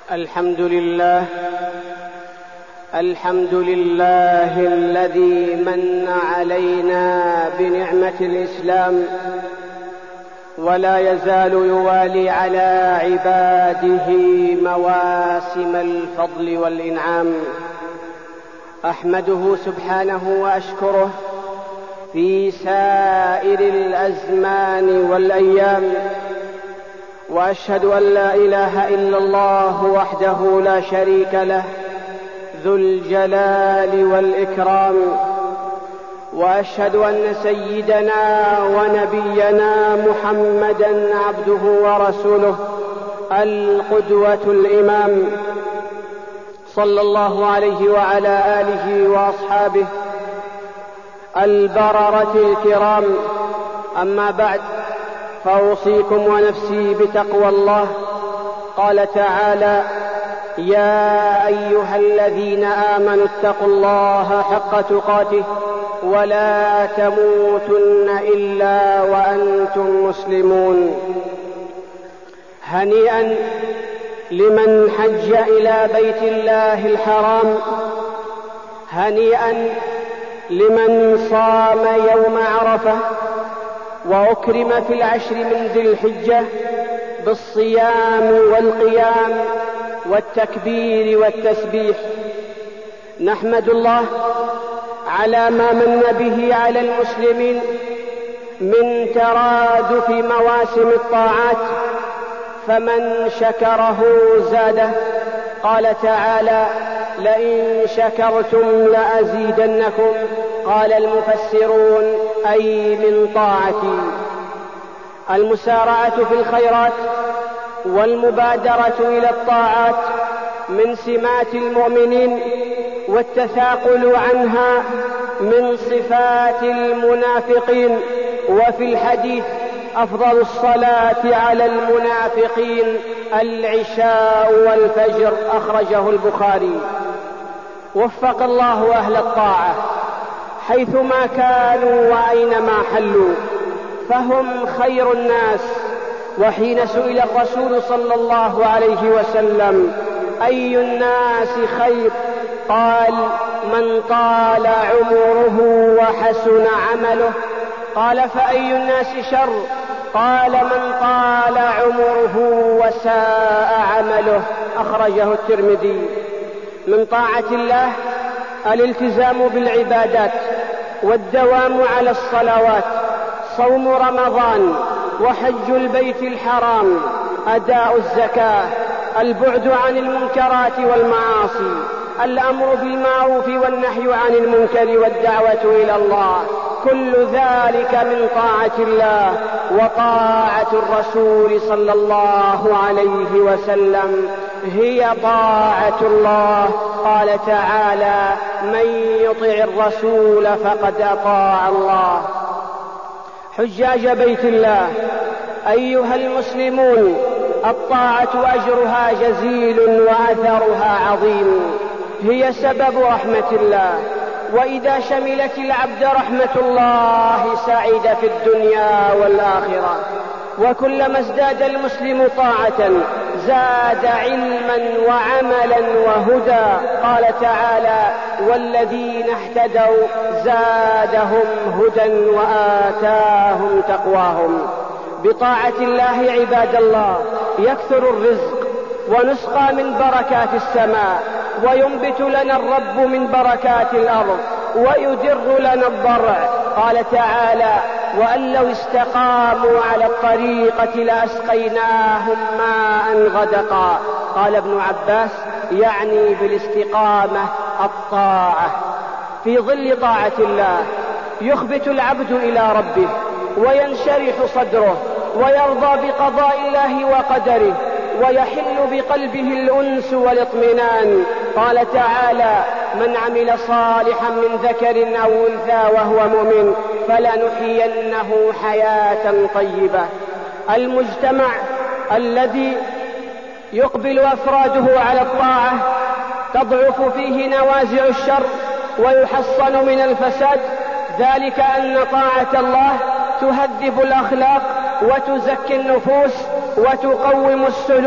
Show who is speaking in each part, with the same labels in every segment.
Speaker 1: الحمد لله الذي من علينا بنعمة الإسلام، ولا يزال يوالي على عباده مواسم الفضل والإنعام. أحمده سبحانه وأشكره في سائر الأزمان والأيام، وأشهد أن لا إله إلا الله وحده لا شريك له ذو الجلال والإكرام، وأشهد أن سيدنا ونبينا محمدًا عبده ورسوله القدوة الإمام، صلى الله عليه وعلى آله وأصحابه البررة الكرام. أما بعد، فأوصيكم ونفسي بتقوى الله. قال تعالى: يا أيها الذين آمنوا اتقوا الله حق تقاته ولا تموتن إلا وأنتم مسلمون. هنيئا لمن حج إلى بيت الله الحرام، هنيئا لمن صام يوم عرفة وأكرم في العشر من ذي الحجة بالصيام والقيام والتكبير والتسبيح. نحمد الله على ما من به على المسلمين من ترادف مواسم الطاعات، فمن شكره زاده. قال تعالى: لئن شكرتم لأزيدنكم. قال المفسرون: أي من طاعتي. المسارعة في الخيرات والمبادرة إلى الطاعات من سمات المؤمنين، والتثاقل عنها من صفات المنافقين. وفي الحديث: أفضل الصلاة على المنافقين العشاء والفجر، أخرجه البخاري. وفق الله أهل الطاعة حيثما كانوا وأينما حلوا، فهم خير الناس. وحين سئل الرسول صلى الله عليه وسلم: أي الناس خير؟ قال: من طال عمره وحسن عمله. قال: فأي الناس شر؟ قال: من طال عمره وساء عمله، أخرجه الترمذي. من طاعة الله الالتزام بالعبادات والدوام على الصلوات، صوم رمضان، وحج البيت الحرام، أداء الزكاة، البعد عن المنكرات والمعاصي، الأمر بالمعروف والنهي عن المنكر والدعوة إلى الله. كل ذلك من طاعة الله وطاعة الرسول صلى الله عليه وسلم هي طاعة الله. قال تعالى: من يطع الرسول فقد أطاع الله. حجاج بيت الله أيها المسلمون، الطاعة أجرها جزيل وأثرها عظيم، هي سبب رحمة الله. وإذا شملت العبد رحمة الله سعيد في الدنيا والآخرة. وكلما ازداد المسلم طاعة زاد علما وعملا وهدى. قال تعالى: والذين اهتدوا زادهم هدى وآتاهم تقواهم. بطاعة الله عباد الله يكثر الرزق ونسقى من بركات السماء، وينبت لنا الرب من بركات الأرض، ويدر لنا الضرع. قال تعالى: وأن لو استقاموا على الطريقة لأسقيناهم ماء غدقا. قال ابن عباس: يعني بالاستقامة الطاعة. في ظل طاعة الله يخبت العبد إلى ربه وينشرح صدره ويرضى بقضاء الله وقدره، ويحل بقلبه الأنس والاطمئنان. قال تعالى: من عمل صالحا من ذكر أو أنثى وهو مؤمن فلنحيينه حياة طيبة. المجتمع الذي يقبل أفراده على الطاعة تضعف فيه نوازع الشر ويحصن من الفساد، ذلك أن طاعة الله تهذب الأخلاق وتزكي النفوس وتقوم السلوك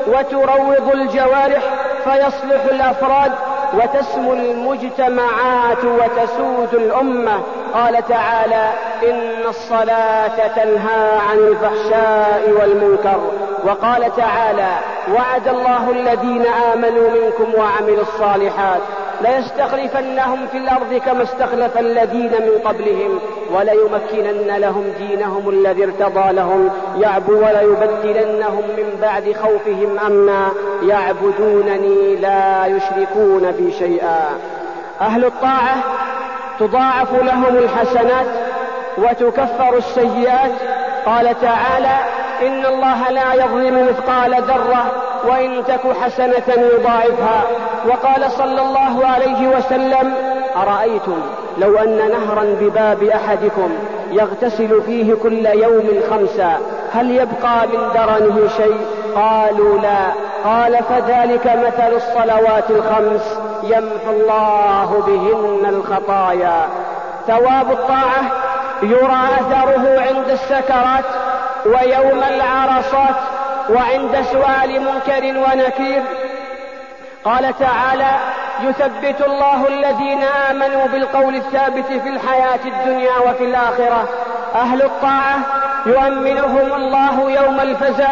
Speaker 1: وتروض الجوارح فيصلح الأفراد وتسمو المجتمعات وتسود الأمة. قال تعالى: إن الصلاة تنهى عن الفحشاء والمنكر. وقال تعالى: وعد الله الذين آمنوا منكم وعملوا الصالحات ليستخلفنهم في الأرض كما استخلف الذين من قبلهم وليمكنن لهم دينهم الذي ارتضى لهم وليبدلنهم من بعد خوفهم أمنا يعبدونني لا يشركون بي شيئا. أهل الطاعة تضاعف لهم الحسنات وتكفر السيئات. قال تعالى: إن الله لا يظلم مثقال ذرة وإن تك حسنة يضاعفها. وقال صلى الله عليه وسلم: أرأيتم لو أن نهرا بباب أحدكم يغتسل فيه كل يوم 5 هل يبقى من درنه شيء؟ قالوا لا. قال: فذلك مثل الصلوات 5 يمحو الله بهن الخطايا. ثواب الطاعة يرى أثره عند السكرات ويوم العرصات وعند سؤال منكر ونكير. قال تعالى: يثبت الله الذين آمنوا بالقول الثابت في الحياة الدنيا وفي الآخرة. أهل الطاعة يؤمنهم الله يوم الفزع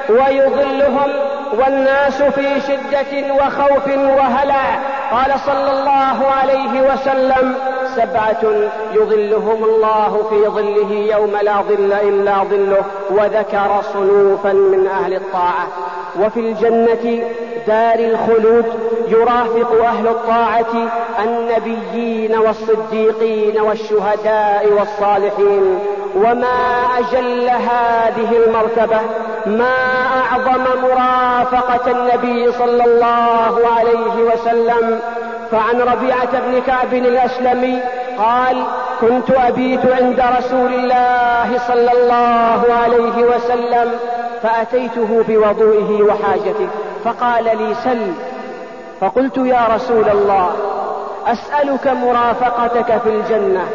Speaker 1: ويظلهم والناس في شدة وخوف وهلع. قال صلى الله عليه وسلم: 7 يظلهم الله في ظله يوم لا ظل إلا ظله. وذكر صنوفا من أهل الطاعة. وفي الجنة دار الخلود يرافق أهل الطاعة النبيين والصديقين والشهداء والصالحين. وما أجل هذه المرتبة، ما أعظم مرافقة النبي صلى الله عليه وسلم. فعن ربيعة بن كعب الأسلمي قال: كنت أبيت عند رسول الله صلى الله عليه وسلم فأتيته بوضوئه وحاجته فقال لي: سل. فقلت: يا رسول الله، أسألك مرافقتك في الجنة.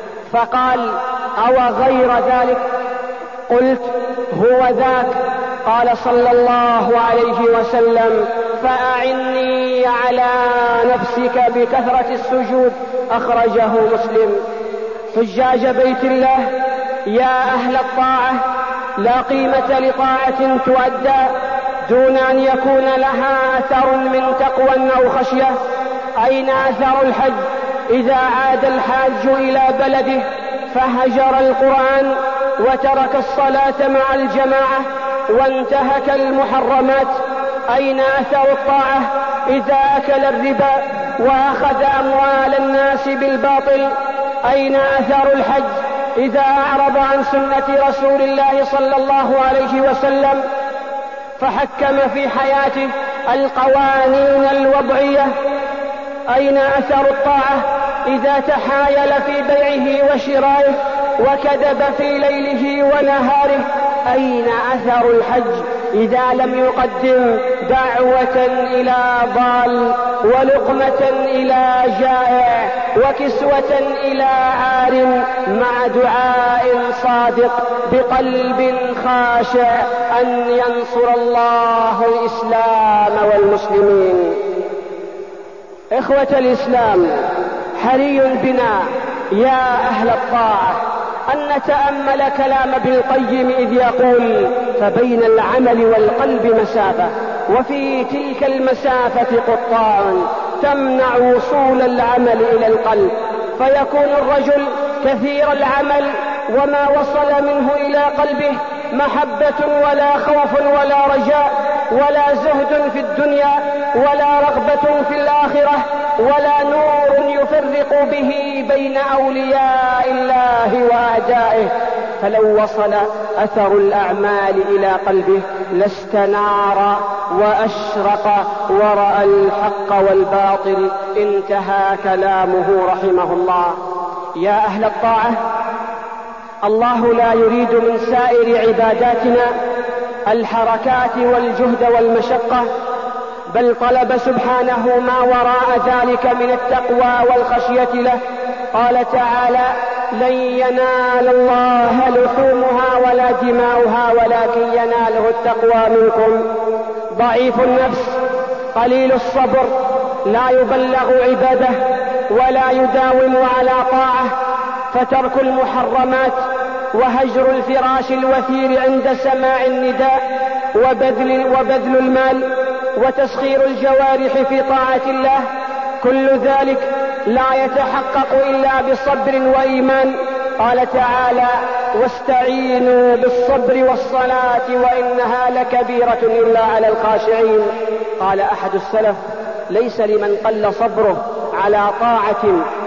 Speaker 1: فقال: أو غير ذلك؟ قلت: هو ذاك. قال صلى الله عليه وسلم: فأعني على نفسك بكثرة السجود. أخرجه مسلم. حجاج بيت الله، يا أهل الطاعة، لا قيمة لطاعة تؤدى دون أن يكون لها أثر من تقوى أو خشية. أين أثر الحج إذا عاد الحاج إلى بلده فهجر القرآن وترك الصلاة مع الجماعة وانتهك المحرمات؟ أين أثر الطاعة إذا أكل الربا وأخذ أموال الناس بالباطل؟ أين أثر الحج إذا أعرض عن سنة رسول الله صلى الله عليه وسلم فحكم في حياته القوانين الوضعية؟ أين أثر الطاعة إذا تحايل في بيعه وشرائه وكذب في ليله ونهاره؟ أين أثر الحج إذا لم يقدم دعوة إلى ضال ولقمة إلى جائع وكسوة إلى عار مع دعاء صادق بقلب خاشع أن ينصر الله الإسلام والمسلمين؟ إخوة الإسلام، حري بنا يا أهل الطاعة أن نتأمل كلام ابن القيم إذ يقول: فبين العمل والقلب مسافة، وفي تلك المسافة قطاع تمنع وصول العمل إلى القلب، فيكون الرجل كثير العمل وما وصل منه إلى قلبه محبة ولا خوف ولا رجاء ولا زهد في الدنيا ولا رغبة في الآخرة ولا نور يفرق به بين أولياء الله وأعدائه. فلو وصل أثر الأعمال إلى قلبه لاستنار وأشرق ورأى الحق والباطل. انتهى كلامه رحمه الله. يا أهل الطاعة، الله لا يريد من سائر عباداتنا الحركات والجهد والمشقة، بل طلب سبحانه ما وراء ذلك من التقوى والخشية له. قال تعالى: لن ينال الله لحومها ولا دماؤها ولكن يناله التقوى منكم. ضعيف النفس قليل الصبر، لا يبلغ عباده ولا يداوم على طاعة، فترك المحرمات وهجر الفراش الوثير عند سماع النداء وبذل المال وتسخير الجوارح في طاعة الله، كل ذلك لا يتحقق إلا بصبر وإيمان. قال تعالى: واستعينوا بالصبر والصلاة وإنها لكبيرة إلا على الخاشعين. قال أحد السلف: ليس لمن قل صبره على طاعة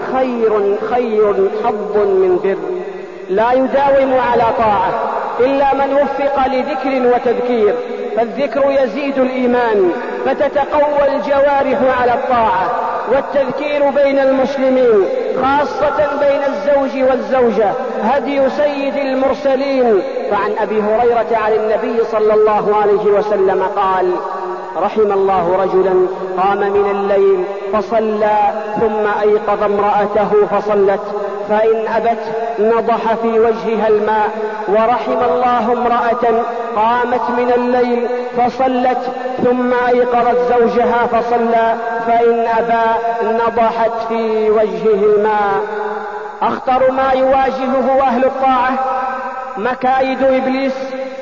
Speaker 1: خير حظ من بر. لا يداوم على طاعة إلا من وفق لذكر وتذكير، فالذكر يزيد الإيمان فتتقوى الجوارح على الطاعة، والتذكير بين المسلمين خاصة بين الزوج والزوجة هدي سيد المرسلين. فعن أبي هريرة عن النبي صلى الله عليه وسلم قال: رحم الله رجلا قام من الليل فصلى ثم أيقظ امرأته فصلت، فإن أبت نضح في وجهها الماء. ورحم الله امرأة قامت من الليل فصلت ثم أيقظت زوجها فصلى، فإن أبى نضحت في وجهه الماء. أخطر ما يواجهه أهل الطاعة مكايد إبليس،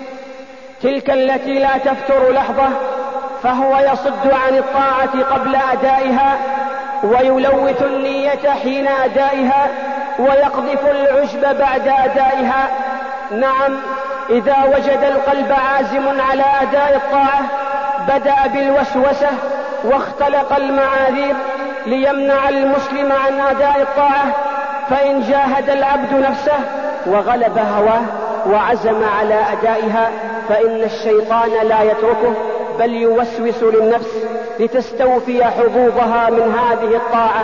Speaker 1: تلك التي لا تفتر لحظة، فهو يصد عن الطاعة قبل أدائها، ويلوث النية حين أدائها، ويقذف العشب بعد أدائها. نعم، إذا وجد القلب عازم على أداء الطاعة بدأ بالوسوسة واختلق المعاذير ليمنع المسلم عن أداء الطاعة. فإن جاهد العبد نفسه وغلب هواه وعزم على أدائها فإن الشيطان لا يتركه، بل يوسوس للنفس لتستوفي حظوظها من هذه الطاعة،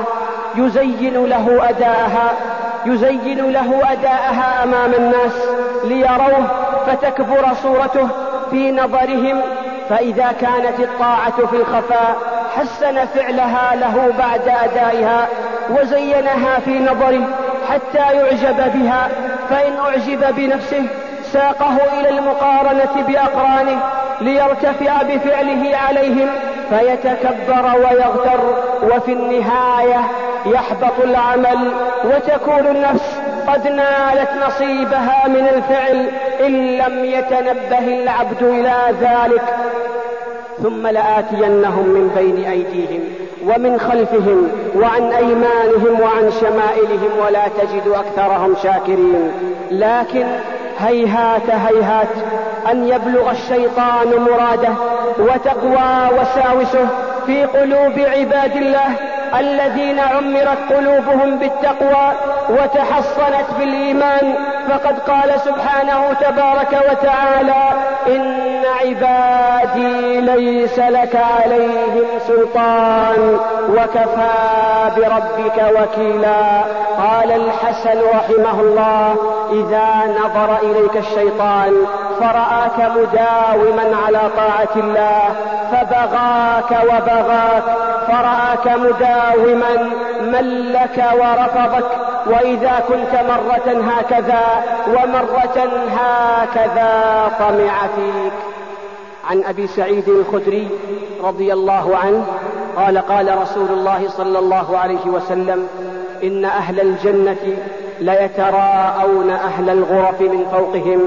Speaker 1: يزين له أداءها أمام الناس ليروه فتكبر صورته في نظرهم. فإذا كانت الطاعة في الخفاء حسن فعلها له بعد أدائها وزينها في نظره حتى يعجب بها، فإن أعجب بنفسه ساقه إلى المقارنة بأقرانه ليرتفع بفعله عليهم فيتكبر ويغتر، وفي النهاية يحبط العمل وتكون النفس قد نالت نصيبها من الفعل إن لم يتنبه العبد إلى ذلك. ثم لآتينهم من بين أيديهم ومن خلفهم وعن أيمانهم وعن شمائلهم ولا تجد أكثرهم شاكرين. لكن هيهات هيهات أن يبلغ الشيطان مراده وتقوى وساوسه في قلوب عباد الله الذين عمرت قلوبهم بالتقوى وتحصنت بالإيمان. فقد قال سبحانه تبارك وتعالى: إن عبادي ليس لك عليهم سلطان وكفى بربك وكيلا. قال الحسن رحمه الله: إذا نظر إليك الشيطان فرآك مداوما على طاعة الله فبغاك وبغاك، فرآك مداوما ملك ورفضك، وإذا كنت مرة هكذا ومرة هكذا طمع فيك. عن أبي سعيد الخدري رضي الله عنه قال: قال رسول الله صلى الله عليه وسلم: إن أهل الجنة ليتراءون أهل الغرف من فوقهم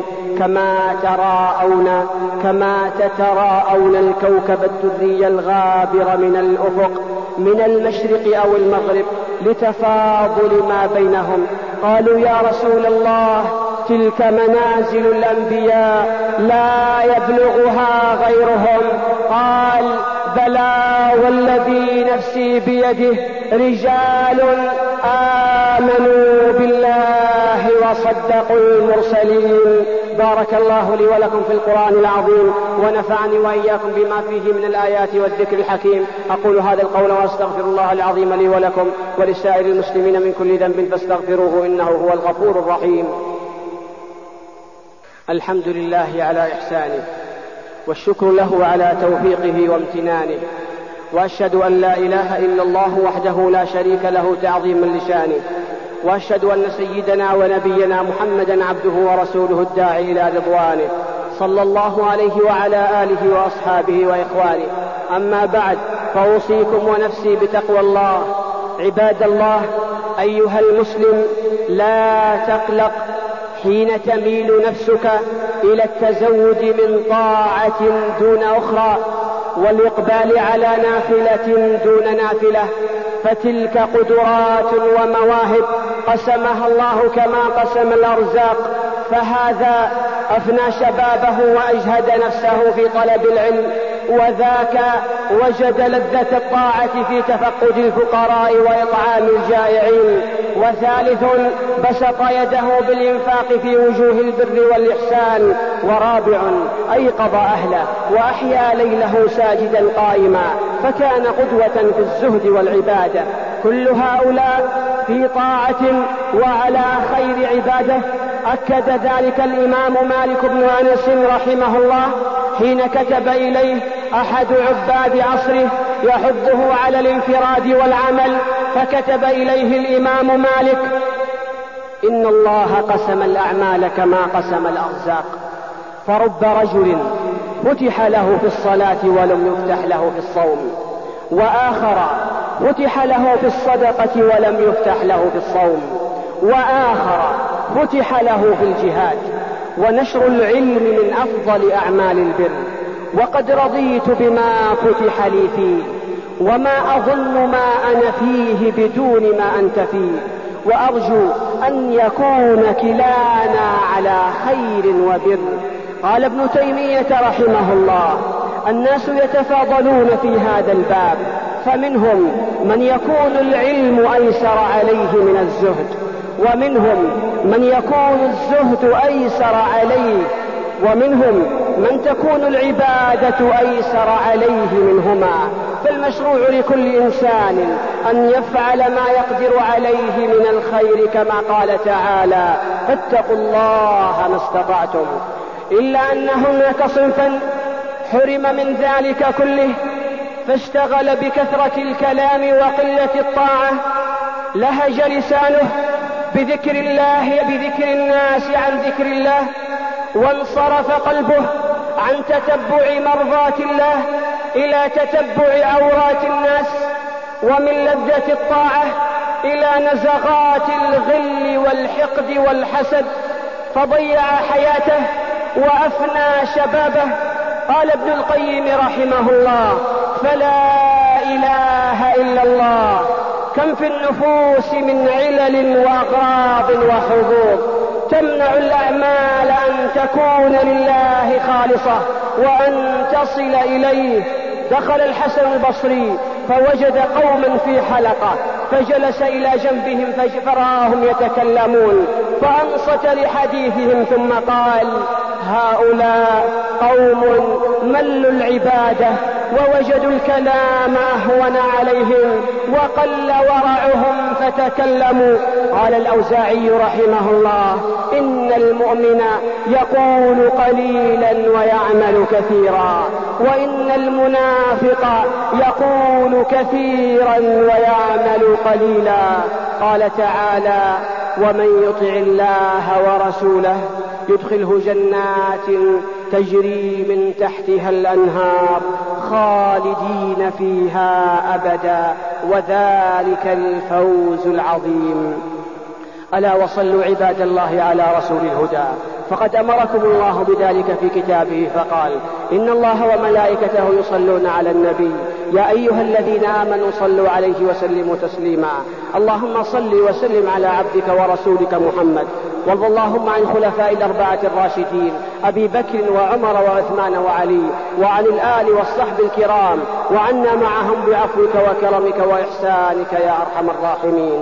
Speaker 1: كما تتراءون الكوكب الدري الغابر من الأفق من المشرق أو المغرب لتفاضل ما بينهم. قالوا: يا رسول الله، تلك منازل الأنبياء لا يبلغها غيرهم. قال: بلى والذي نفسي بيده، رجال آمنوا بالله وصدقوا المرسلين. بارك الله لي ولكم في القرآن العظيم، ونفعني وإياكم بما فيه من الآيات والذكر الحكيم. أقول هذا القول وأستغفر الله العظيم لي ولكم ولسائر المسلمين من كل ذنب فاستغفروه إنه هو الغفور الرحيم. الحمد لله على إحسانه، والشكر له على توفيقه وامتنانه، وأشهد أن لا إله إلا الله وحده لا شريك له تعظيما لشانه، وأشهد أن سيدنا ونبينا محمدا عبده ورسوله الداعي إلى رضوانه، صلى الله عليه وعلى آله وأصحابه وإخوانه. أما بعد، فأوصيكم ونفسي بتقوى الله. عباد الله، أيها المسلم، لا تقلق حين تميل نفسك إلى التزود من طاعة دون أخرى والإقبال على نافلة دون نافلة، فتلك قدرات ومواهب قسمها الله كما قسم الأرزاق، فهذا أفنى شبابه وأجهد نفسه في طلب العلم، وذاك وجد لذة الطاعة في تفقد الفقراء وإطعام الجائعين، وثالث بسط يده بالإنفاق في وجوه البر والإحسان، ورابع أيقظ أهله وأحيا ليله ساجدا قائما، فكان قدوة في الزهد والعبادة. كل هؤلاء في طاعة وعلى خير عبادة. أكد ذلك الإمام مالك بن أنس رحمه الله حين كتب إليه أحد عباد عصره يحضه على الانفراد والعمل، فكتب إليه الإمام مالك: إن الله قسم الأعمال كما قسم الأرزاق، فرب رجل فتح له في الصلاة ولم يفتح له في الصوم، وآخر فتح له في الصدقة ولم يفتح له في الصوم، وآخر فتح له في الجهاد. ونشر العلم من أفضل أعمال البر، وقد رضيت بما فتح لي فيه، وما أظن ما أنا فيه بدون ما أنت فيه، وأرجو أن يكون كلانا على خير وبر. قال ابن تيمية رحمه الله: الناس يتفاضلون في هذا الباب، فمنهم من يكون العلم أيسر عليه من الزهد، ومنهم من يكون الزهد أيسر عليه، ومنهم من تكون العبادة أيسر عليه منهما. فالمشروع لكل إنسان أن يفعل ما يقدر عليه من الخير، كما قال تعالى: فاتقوا الله ما استطعتم. إلا أن هناك صنفا حرم من ذلك كله، فاشتغل بكثرة الكلام وقلة الطاعة، لهج لسانه بذكر الله بذكر الناس عن ذكر الله، وانصرف قلبه عن تتبع مرضات الله إلى تتبع عورات الناس، ومن لذة الطاعة إلى نزغات الغل والحقد والحسد، فضيع حياته وأفنى شبابه. قال ابن القيم رحمه الله: فلا إله إلا الله، كم في النفوس من علل وأغراض وحظوظ تمنع الأعمال أن تكون لله خالصة وأن تصل إليه. دخل الحسن البصري فوجد قوما في حلقة، فجلس إلى جنبهم فرآهم يتكلمون، فأنصت لحديثهم ثم قال: هؤلاء قوم ملوا العبادة ووجدوا الكلام أهون عليهم وقل ورعهم فتكلموا. قال الأوزاعي رحمه الله: إن المؤمن يقول قليلا ويعمل كثيرا، وإن المنافق يقول كثيرا ويعمل قليلا. قال تعالى: ومن يطع الله ورسوله يدخله جنات تجري من تحتها الأنهار خالدين فيها أبدا، وذلك الفوز العظيم. ألا وصلوا عباد الله على رسول الهدى، فقد أمركم الله بذلك في كتابه فقال: إن الله وملائكته يصلون على النبي يا أيها الذين آمنوا صلوا عليه وسلموا تسليما. اللهم صل وسلم على عبدك ورسولك محمد، وارض اللهم عن خلفاء الأربعة الراشدين أبي بكر وعمر وعثمان وعلي، وعن الآل والصحب الكرام، وعنا معهم بعفوك وكرمك وإحسانك يا أرحم الراحمين.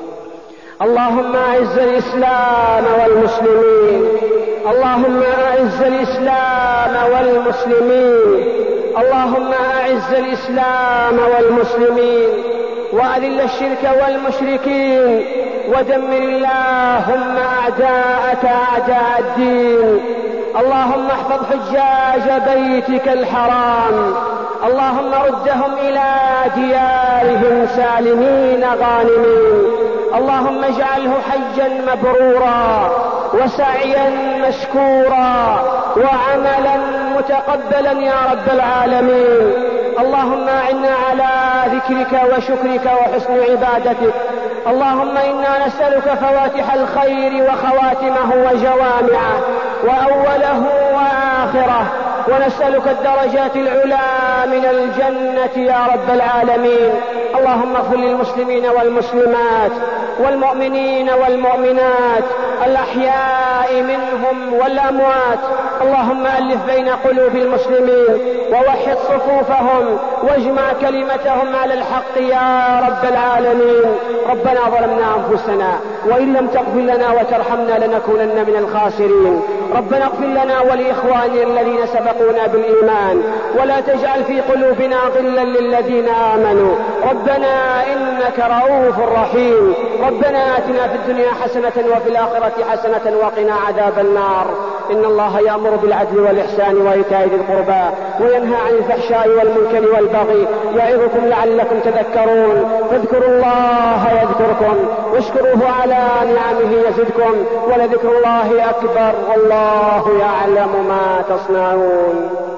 Speaker 1: اللهم أعز الإسلام والمسلمين، اللهم أعز الإسلام والمسلمين، اللهم أعز الإسلام والمسلمين، وأذل الشرك والمشركين، ودمر اللهم أعداءك أعداء الدين. اللهم احفظ حجاج بيتك الحرام، اللهم ردهم إلى ديارهم سالمين غانمين، اللهم اجعله حجا مبرورا، وسعيا مشكورا وعملا متقبلا يا رب العالمين. اللهم أعنا على ذكرك وشكرك وحسن عبادتك. اللهم إنا نسألك فواتح الخير وخواتمه وجوامعه وأوله وآخره، ونسألك الدرجات العلى من الجنة يا رب العالمين. اللهم اغفر للمسلمين والمسلمات والمؤمنين والمؤمنات الأحياء منهم والأموات. اللهم ألف بين قلوب المسلمين ووحد صفوفهم واجمع كلمتهم على الحق يا رب العالمين. ربنا ظلمنا أنفسنا وإن لم تغفر لنا وترحمنا لنكونن من الخاسرين. ربنا اغفر لنا ولإخواننا الذين سبقونا بالإيمان ولا تجعل في قلوبنا غلا للذين آمنوا. ربنا إنك رؤوف رحيم. ربنا آتنا في الدنيا حسنة وفي الآخرة حسنة وقنا عذاب النار. إن الله يأمر بالعدل والإحسان وإيتاء ذي القربى وينهى عن الفحشاء والمنكر والبغي يعظكم لعلكم تذكرون. فاذكروا الله يذكركم واشكروه على نعمه يزدكم ولذكر الله أكبر والله يعلم ما تصنعون.